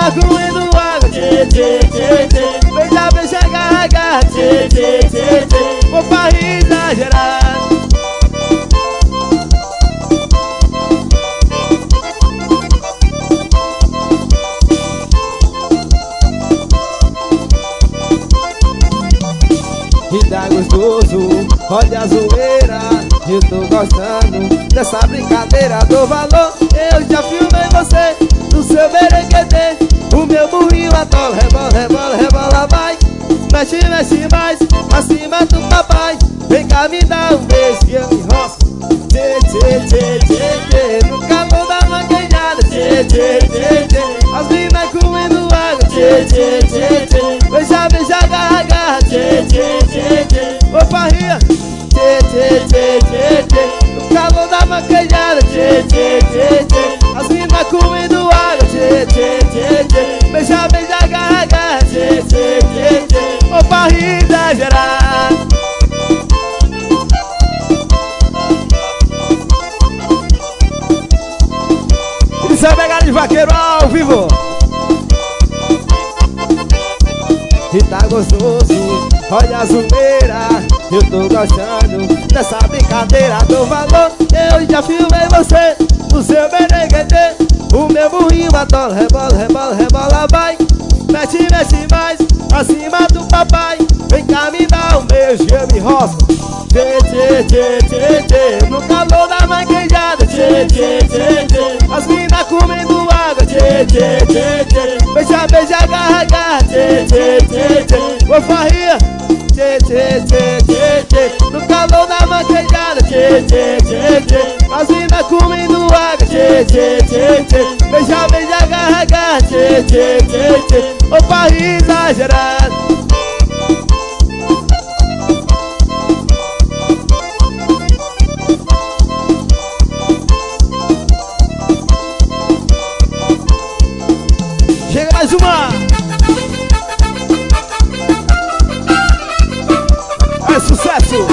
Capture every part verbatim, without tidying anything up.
menina comendo água, tchê, tchê, tchê, tchê. Beija, beija, agarra, agarra, tchê, tchê, tchê, tchê. Vou pra rir exagerado. E tá gostoso, olha a zoeira. Eu tô gostando dessa brincadeira. Dou valor, eu já filmei você no seu berequetê. O meu burrinho atola, rebola, rebola, rebola, vai. Mexe, mexe mais, acima do papai. Vem cá me dar um beijo que eu me roço. Tchê, tchê, tchê, tchê, tchê. No calor da manguejada, tchê, tchê, tchê, tchê. As minas comendo água, tchê, tchê, tchê, tchê. Beija, beija, agarra, agarra, tchê, tchê, tchê, tchê. Ô parrinha, tchê, tchê, tchê, tchê, tchê. No calor da manguejada, tchê, tchê, tchê, tchê. As minas comendo água, tchê, tchê, tchê, tchê. Beija, beija, agarra, agarra, tchê, tchê, tchê, tchê. Ô parrinha exagerada. Isso é pegada de vaqueiro ao vivo. E tá gostoso, olha a zoeira. Eu tô gostando dessa brincadeira. Dou valor, eu já filmei você no seu berequetê. O meu burrinho atola, rebola, rebola, rebola, vai. Mexe, mexe mais, acima do papai. Vem cá me dar um beijo que eu me roço. Tchê, tchê, tchê, tchê, tchê. No calor da manguejada, tchê, tchê, tchê, tchê. As minas comendo água, tchê, tchê, tchê, tchê. Beija, beija, agarra, agarra, tchê, tchê, tchê, tchê. Ô farria, tchê, tchê, tchê, tchê, tchê. No calor da manguejada, tchê, tchê, tchê, tchê. As minas comendo água, tchê, tchê, tchê, tchê. Beija, beija, agarra, agarra, tchê, tchê, tchê, tchê. Ô farria exagerado. Chega mais uma. É sucesso.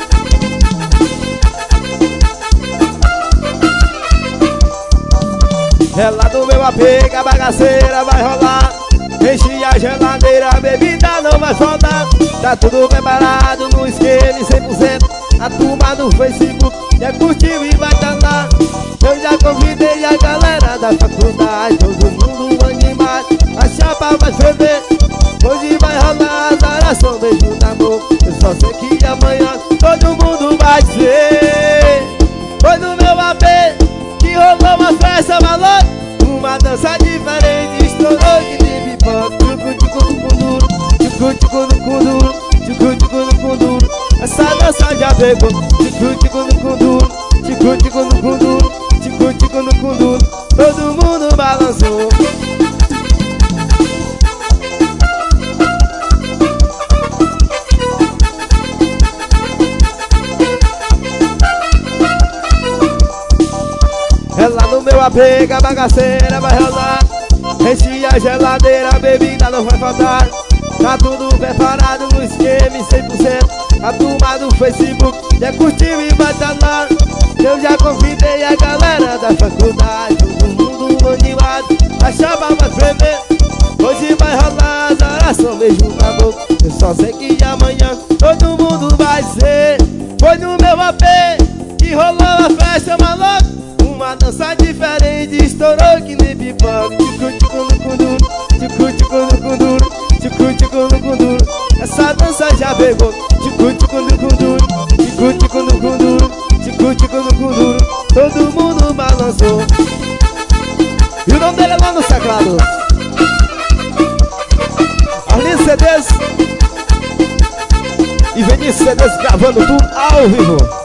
Ela do meu apego, a bagaceira vai rolar. Enche a geladeira, a bebida não vai faltar. Tá tudo preparado no esquema cem por cento. A turma do Facebook já curtiu e vai danar. Eu já convidei a galera da faculdade. Todo mundo animado, a chapa vai ferver. Hoje vai rolar adoração, beijo na boca. Eu só sei que amanhã todo mundo vai dizer. Foi no meu A P que rolou uma festa maluca. Uma dança diferente, estourou que nem pipoca. Tchucu, tchucu, no kunduro, tchucu, tchucu, no kunduro, tchucu, tchucu, no kunduro. Essa dança já pegou. Tchucu, tchucu, no kunduro, tchucu, tchucu, no kunduro, tchucu, tchucu, no kunduro. Todo mundo balançou. Ela no meu apego, a bagaceira vai rolar. Enche a geladeira, a bebida não vai faltar. Tá tudo preparado no esquema cem por cento. A turma do Facebook já curtiu e vai danar. Eu já convidei a galera da faculdade. Todo mundo animado, a chapa vai ferver. Hoje vai rolar adoração, beijo na boca. Eu só sei que amanhã todo mundo vai dizer. Foi no meu A P que rolou a festa maluca. Uma dança diferente, estourou que nem pipoca. Tchucu, tchucu, no kunduro, tchucu, tchucu, no kunduro, tchucu, tchucu, no kunduro. Essa dança já pegou. Tchucu, tchucu, no kunduro, tchucu, tchucu, no kunduro, tchucu, tchucu, no kunduro. Todo mundo balançou. E o nome dele é lá no Sagrado. Arlindo C Ds e Vinícius C Ds gravando tudo ao vivo.